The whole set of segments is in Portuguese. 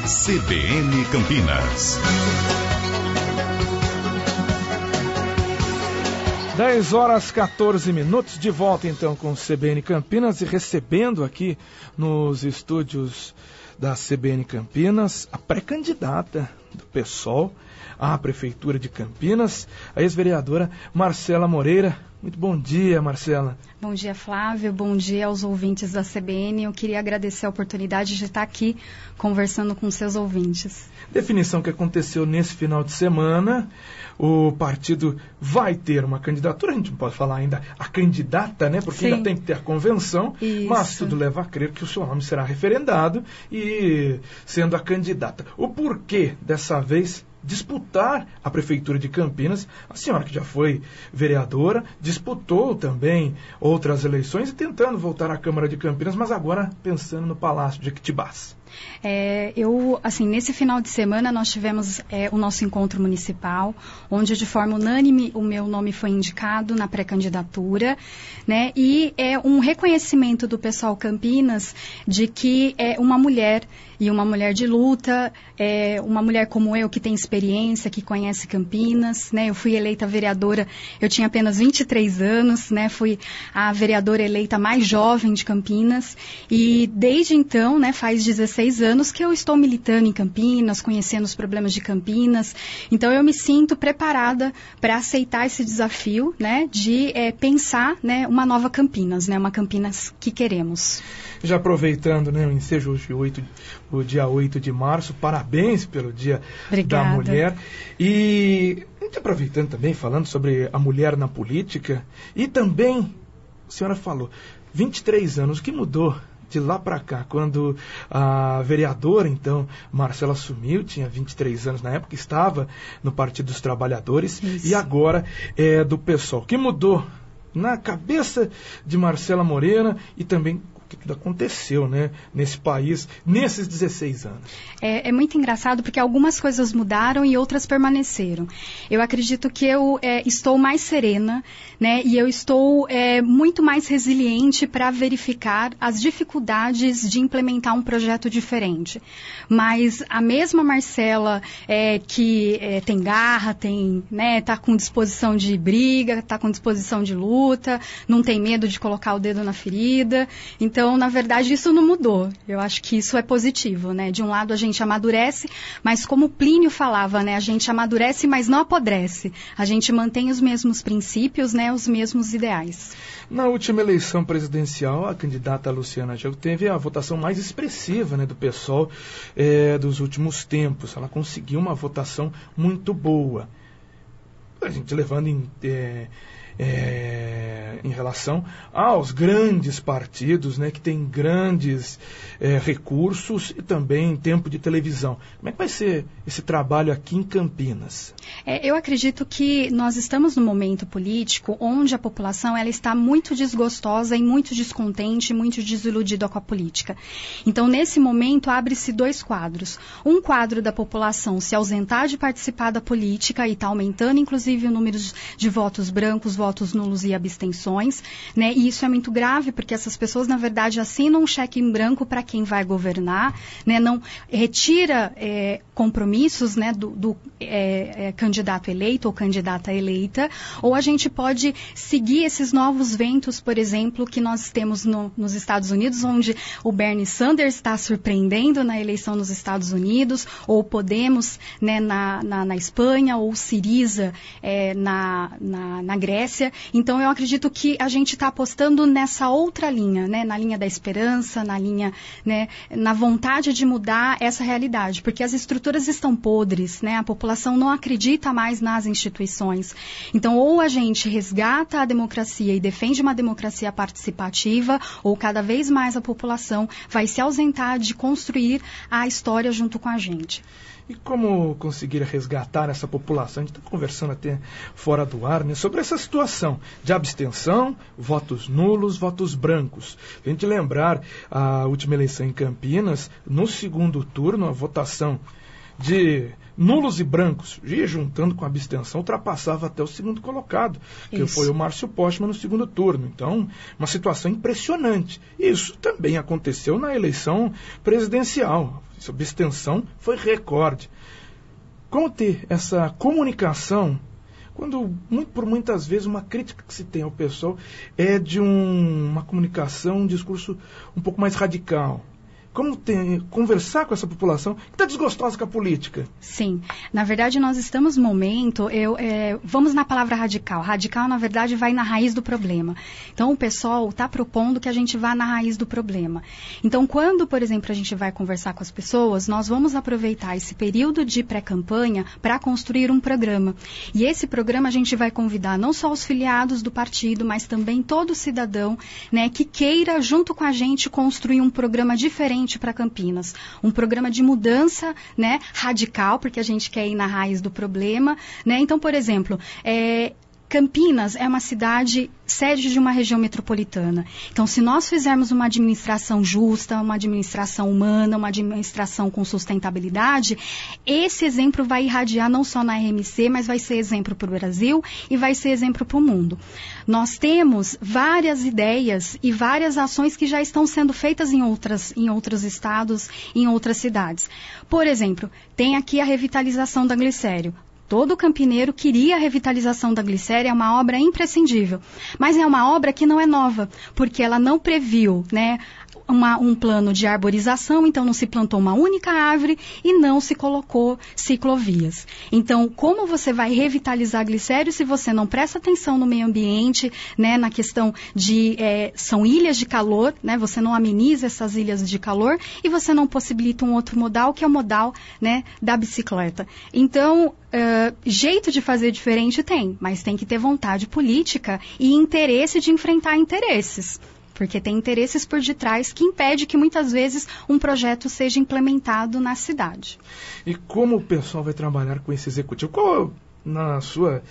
CBN Campinas. 10h14, de volta então com o CBN Campinas e recebendo aqui nos estúdios da CBN Campinas a pré-candidata do PSOL à Prefeitura de Campinas, a ex-vereadora Marcela Moreira. Muito bom dia, Marcela. Bom dia, Flávio. Bom dia aos ouvintes da CBN. Eu queria agradecer a oportunidade de estar aqui conversando com seus ouvintes. Definição que aconteceu nesse final de semana. O partido vai ter uma candidatura, a gente não pode falar ainda a candidata, né? Porque ainda tem que ter a convenção, Isso. Mas tudo leva a crer que o seu nome será referendado e sendo a candidata. O porquê dessa vez disputar a Prefeitura de Campinas? A senhora que já foi vereadora, disputou também outras eleições e tentando voltar à Câmara de Campinas, mas agora pensando no Palácio de Jequitibás. Nesse final de semana nós tivemos o nosso encontro municipal, onde de forma unânime o meu nome foi indicado na pré-candidatura, né? E é um reconhecimento do pessoal Campinas de que é uma mulher e uma mulher de luta, uma mulher como eu que tem experiência, que conhece Campinas, né? Eu fui eleita vereadora, eu tinha apenas 23 anos, né? Fui a vereadora eleita mais jovem de Campinas e desde então, né, faz 16 anos que eu estou militando em Campinas, conhecendo os problemas de Campinas. Então eu me sinto preparada para aceitar esse desafio, né, de pensar, né, uma nova Campinas, né, uma Campinas que queremos. Já aproveitando, né, o ensejo o dia 8 de março, parabéns pelo Dia Obrigada. Da Mulher. E a gente aproveitando também, falando sobre a mulher na política, e também, a senhora falou, 23 anos, o que mudou de lá para cá, quando a vereadora, então, Marcela assumiu, tinha 23 anos na época, estava no Partido dos Trabalhadores. Isso. E agora é do PSOL. O que mudou na cabeça de Marcela Moreira e também o que aconteceu, né, nesse país, nesses 16 anos? É muito engraçado porque algumas coisas mudaram e outras permaneceram. Eu acredito que eu estou mais serena, né, e eu estou muito mais resiliente para verificar as dificuldades de implementar um projeto diferente. Mas a mesma Marcela que tem garra, tá com disposição de briga, está com disposição de luta, não tem medo de colocar o dedo na ferida. Então, na verdade, isso não mudou. Eu acho que isso é positivo, né? De um lado a gente amadurece, mas como Plínio falava, né? A gente amadurece, mas não apodrece. A gente mantém os mesmos princípios, né? Os mesmos ideais. Na última eleição presidencial, a candidata Luciana Genro teve a votação mais expressiva, né, do PSOL dos últimos tempos. Ela conseguiu uma votação muito boa. A gente levando em relação aos grandes partidos, né, que têm grandes recursos e também tempo de televisão. Como é que vai ser esse trabalho aqui em Campinas? Eu acredito que nós estamos num momento político onde a população ela está muito desgostosa e muito descontente, muito desiludida com a política. Então, nesse momento, abre-se dois quadros. Um quadro da população se ausentar de participar da política e está aumentando, inclusive, o número de votos brancos, votos nulos e abstenções, né? E isso é muito grave, porque essas pessoas, na verdade, assinam um cheque em branco para quem vai governar, né? Não retira compromissos, né, do candidato eleito ou candidata eleita, ou a gente pode seguir esses novos ventos, por exemplo, que nós temos nos Estados Unidos, onde o Bernie Sanders está surpreendendo na eleição nos Estados Unidos, ou Podemos, né, na Espanha, ou Syriza na Grécia. Então, eu acredito que a gente está apostando nessa outra linha, né, na linha da esperança, na linha, né, na vontade de mudar essa realidade, porque as estruturas estão podres, né, a população não acredita mais nas instituições. Então, ou a gente resgata a democracia e defende uma democracia participativa, ou cada vez mais a população vai se ausentar de construir a história junto com a gente. E como conseguir resgatar essa população? A gente está conversando até fora do ar, né, sobre essa situação de abstenção, votos nulos, votos brancos. A gente lembrar a última eleição em Campinas, no segundo turno, a votação de nulos e brancos, e juntando com a abstenção, ultrapassava até o segundo colocado, que foi o Márcio Postman no segundo turno. Então, uma situação impressionante. Isso também aconteceu na eleição presidencial. A abstenção foi recorde. Como ter essa comunicação, quando, por muitas vezes, uma crítica que se tem ao pessoal é de uma comunicação, um discurso um pouco mais radical? Como conversar com essa população que está desgostosa com a política? Sim. Na verdade, nós estamos no momento... vamos na palavra radical. Radical, na verdade, vai na raiz do problema. Então, o pessoal está propondo que a gente vá na raiz do problema. Então, quando, por exemplo, a gente vai conversar com as pessoas, nós vamos aproveitar esse período de pré-campanha para construir um programa. E esse programa a gente vai convidar não só os filiados do partido, mas também todo cidadão, né, que queira, junto com a gente, construir um programa diferente para Campinas. Um programa de mudança, né, radical, porque a gente quer ir na raiz do problema, né? Então, por exemplo, Campinas é uma cidade sede de uma região metropolitana. Então, se nós fizermos uma administração justa, uma administração humana, uma administração com sustentabilidade, esse exemplo vai irradiar não só na RMC, mas vai ser exemplo para o Brasil e vai ser exemplo para o mundo. Nós temos várias ideias e várias ações que já estão sendo feitas em outros estados, em outras cidades. Por exemplo, tem aqui a revitalização da Glicério. Todo campineiro queria a revitalização da Glicéria, é uma obra imprescindível. Mas é uma obra que não é nova, porque ela não previu, né, um plano de arborização, então não se plantou uma única árvore e não se colocou ciclovias. Então, como você vai revitalizar a Glicério se você não presta atenção no meio ambiente, né, na questão de... são ilhas de calor, né, você não ameniza essas ilhas de calor e você não possibilita um outro modal, que é o modal, né, da bicicleta. Então, jeito de fazer diferente tem, mas tem que ter vontade política e interesse de enfrentar interesses. Porque tem interesses por detrás que impede que muitas vezes um projeto seja implementado na cidade. E como o pessoal vai trabalhar com esse executivo? Qual, na sua...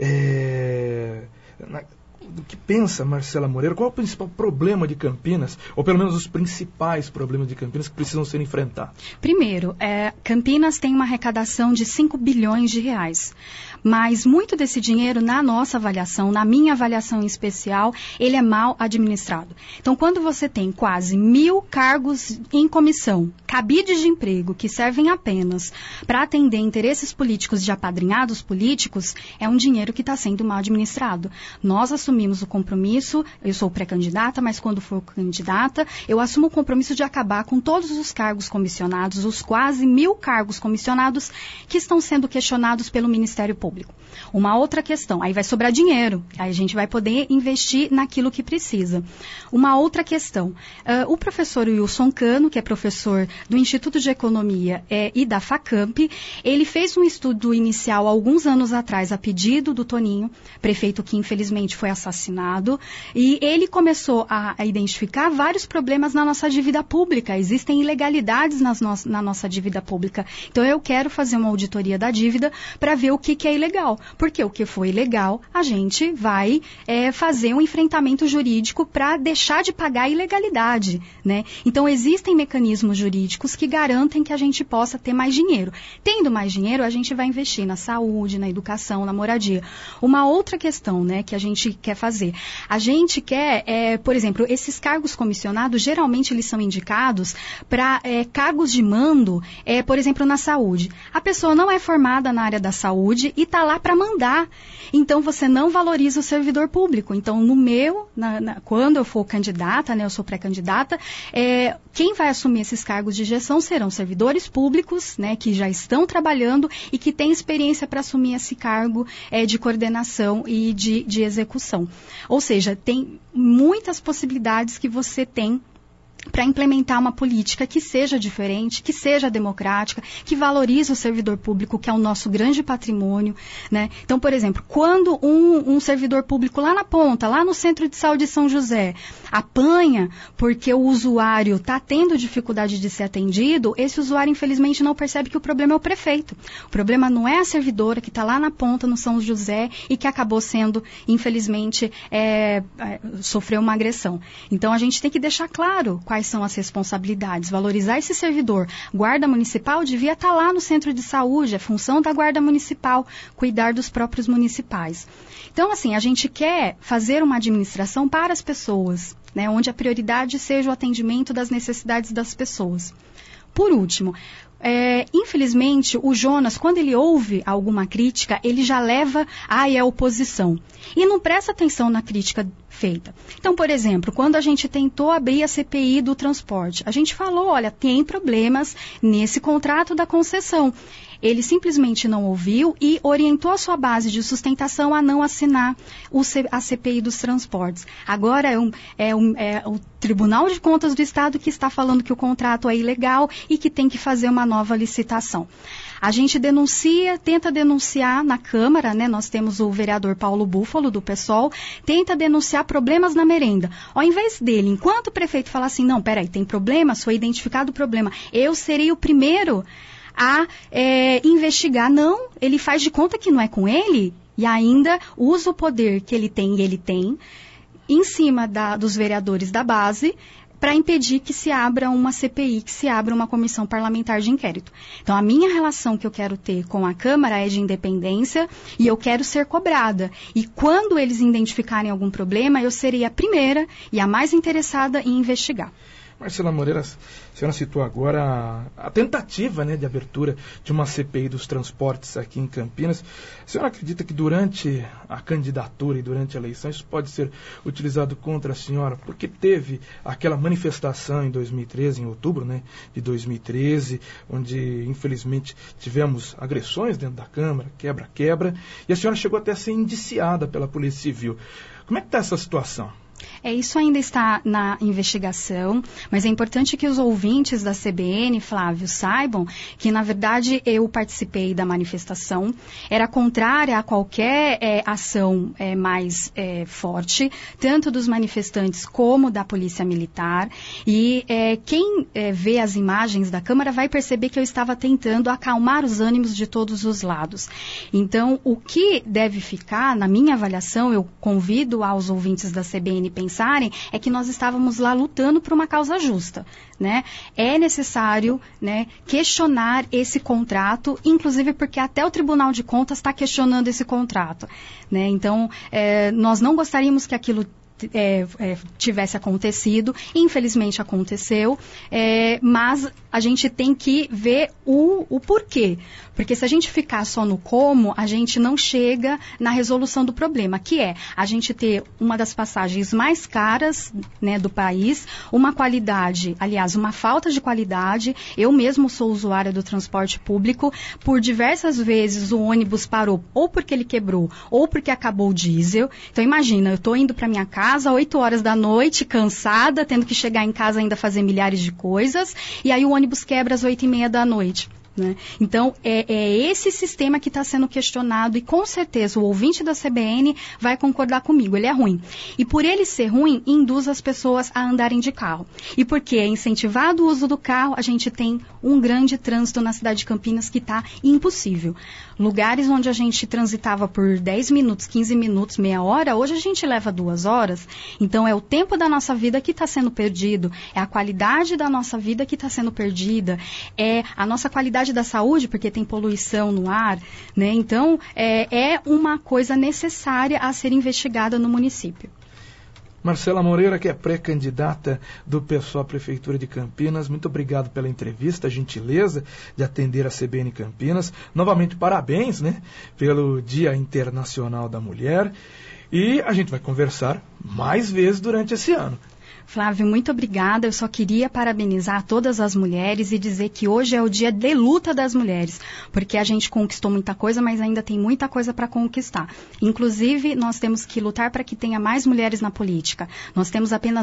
do que pensa Marcela Moreira, qual é o principal problema de Campinas, ou pelo menos os principais problemas de Campinas que precisam ser enfrentados? Primeiro, Campinas tem uma arrecadação de 5 bilhões de reais. Mas muito desse dinheiro, na nossa avaliação, na minha avaliação em especial, ele é mal administrado. Então, quando você tem quase 1.000 cargos em comissão, cabides de emprego, que servem apenas para atender interesses políticos de apadrinhados políticos, é um dinheiro que está sendo mal administrado. Nós assumimos o compromisso, eu sou pré-candidata, mas quando for candidata, eu assumo o compromisso de acabar com todos os cargos comissionados, os quase 1.000 cargos comissionados que estão sendo questionados pelo Ministério Público. Uma outra questão, aí vai sobrar dinheiro, aí a gente vai poder investir naquilo que precisa. Uma outra questão, o professor Wilson Cano, que é professor do Instituto de Economia e da FACAMP, ele fez um estudo inicial há alguns anos atrás, a pedido do Toninho, prefeito que infelizmente foi assassinado, e ele começou a identificar vários problemas na nossa dívida pública, existem ilegalidades na nossa dívida pública. Então eu quero fazer uma auditoria da dívida para ver o que é ilegal, porque o que foi ilegal, a gente vai fazer um enfrentamento jurídico para deixar de pagar a ilegalidade, né? Então, existem mecanismos jurídicos que garantem que a gente possa ter mais dinheiro. Tendo mais dinheiro, a gente vai investir na saúde, na educação, na moradia. Uma outra questão, né, que a gente quer fazer. A gente quer, por exemplo, esses cargos comissionados, geralmente eles são indicados para cargos de mando, por exemplo, na saúde. A pessoa não é formada na área da saúde e está lá para mandar. Então, você não valoriza o servidor público. Então, quando eu for candidata, né, eu sou pré-candidata, quem vai assumir esses cargos de gestão serão servidores públicos, né, que já estão trabalhando e que têm experiência para assumir esse cargo de coordenação e de execução. Ou seja, tem muitas possibilidades que você tem para implementar uma política que seja diferente, que seja democrática, que valorize o servidor público, que é o nosso grande patrimônio, né? Então, por exemplo, quando um servidor público lá na ponta, lá no Centro de Saúde de São José, apanha porque o usuário está tendo dificuldade de ser atendido, esse usuário, infelizmente, não percebe que o problema é o prefeito. O problema não é a servidora que está lá na ponta, no São José, e que acabou sendo, infelizmente, sofreu uma agressão. Então, a gente tem que deixar claro quais são as responsabilidades, valorizar esse servidor. Guarda municipal devia estar lá no centro de saúde, é função da guarda municipal, cuidar dos próprios municipais. Então, assim, a gente quer fazer uma administração para as pessoas, né, onde a prioridade seja o atendimento das necessidades das pessoas. Por último, infelizmente, o Jonas, quando ele ouve alguma crítica, ele já leva é oposição. E não presta atenção na crítica feita. Então, por exemplo, quando a gente tentou abrir a CPI do transporte, a gente falou, olha, tem problemas nesse contrato da concessão. Ele simplesmente não ouviu e orientou a sua base de sustentação a não assinar a CPI dos transportes. Agora é o Tribunal de Contas do Estado que está falando que o contrato é ilegal e que tem que fazer uma nova licitação. A gente tenta denunciar na Câmara, né? Nós temos o vereador Paulo Búfalo, do PSOL, tenta denunciar problemas na merenda. Ao invés dele, enquanto o prefeito falar assim, não, peraí, tem problema, foi identificado o problema, eu serei o primeiro a investigar. Não, ele faz de conta que não é com ele e ainda usa o poder que ele tem em cima dos vereadores da base para impedir que se abra uma CPI, que se abra uma comissão parlamentar de inquérito. Então, a minha relação que eu quero ter com a Câmara é de independência e eu quero ser cobrada. E quando eles identificarem algum problema, eu serei a primeira e a mais interessada em investigar. Marcela Moreira, a senhora citou agora a tentativa, né, de abertura de uma CPI dos transportes aqui em Campinas. A senhora acredita que durante a candidatura e durante a eleição isso pode ser utilizado contra a senhora? Porque teve aquela manifestação em 2013, em outubro, né, de 2013, onde infelizmente tivemos agressões dentro da Câmara, quebra-quebra, e a senhora chegou até a ser indiciada pela Polícia Civil. Como é que está essa situação? Isso ainda está na investigação, mas é importante que os ouvintes da CBN, Flávio, saibam que, na verdade, eu participei da manifestação, era contrária a qualquer ação mais forte, tanto dos manifestantes como da Polícia Militar, e quem vê as imagens da Câmara vai perceber que eu estava tentando acalmar os ânimos de todos os lados. Então, o que deve ficar, na minha avaliação, eu convido aos ouvintes da CBN pensarem, é que nós estávamos lá lutando por uma causa justa, né? É necessário, né, questionar esse contrato, inclusive porque até o Tribunal de Contas está questionando esse contrato, né? Então, nós não gostaríamos que aquilo tivesse acontecido, infelizmente aconteceu, mas a gente tem que ver o porquê. Porque se a gente ficar só no como, a gente não chega na resolução do problema, que é a gente ter uma das passagens mais caras, né, do país, uma qualidade, aliás, uma falta de qualidade. Eu mesmo sou usuária do transporte público, por diversas vezes o ônibus parou ou porque ele quebrou ou porque acabou o diesel. Então imagina, eu estou indo para minha casa às 8 horas da noite, cansada, tendo que chegar em casa ainda fazer milhares de coisas, e aí o ônibus quebra às 8h30 da noite. Né? Então, é esse sistema que está sendo questionado e, com certeza, o ouvinte da CBN vai concordar comigo. Ele é ruim. E, por ele ser ruim, induz as pessoas a andarem de carro. E porque é incentivado o uso do carro, a gente tem um grande trânsito na cidade de Campinas que está impossível. Lugares onde a gente transitava por 10 minutos, 15 minutos, meia hora, hoje a gente leva 2 horas. Então, é o tempo da nossa vida que está sendo perdido, é a qualidade da nossa vida que está sendo perdida, é a nossa qualidade da saúde, porque tem poluição no ar, né? Então, é uma coisa necessária a ser investigada no município. Marcela Moreira, que é pré-candidata do PSOL à Prefeitura de Campinas, muito obrigado pela entrevista, a gentileza de atender a CBN Campinas. Novamente, parabéns, né, pelo Dia Internacional da Mulher. E a gente vai conversar mais vezes durante esse ano. Flávio, muito obrigada. Eu só queria parabenizar todas as mulheres e dizer que hoje é o dia de luta das mulheres, porque a gente conquistou muita coisa, mas ainda tem muita coisa para conquistar. Inclusive, nós temos que lutar para que tenha mais mulheres na política. Nós temos apenas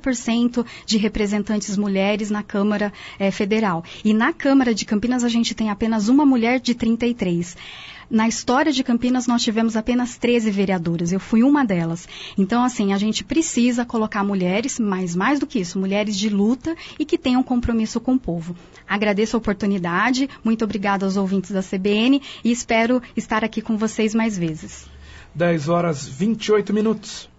9% de representantes mulheres na Câmara Federal. E na Câmara de Campinas a gente tem apenas uma mulher de 33. Na história de Campinas, nós tivemos apenas 13 vereadoras. Eu fui uma delas. Então, assim, a gente precisa colocar mulheres, mas mais do que isso, mulheres de luta e que tenham compromisso com o povo. Agradeço a oportunidade, muito obrigada aos ouvintes da CBN e espero estar aqui com vocês mais vezes. 10h28.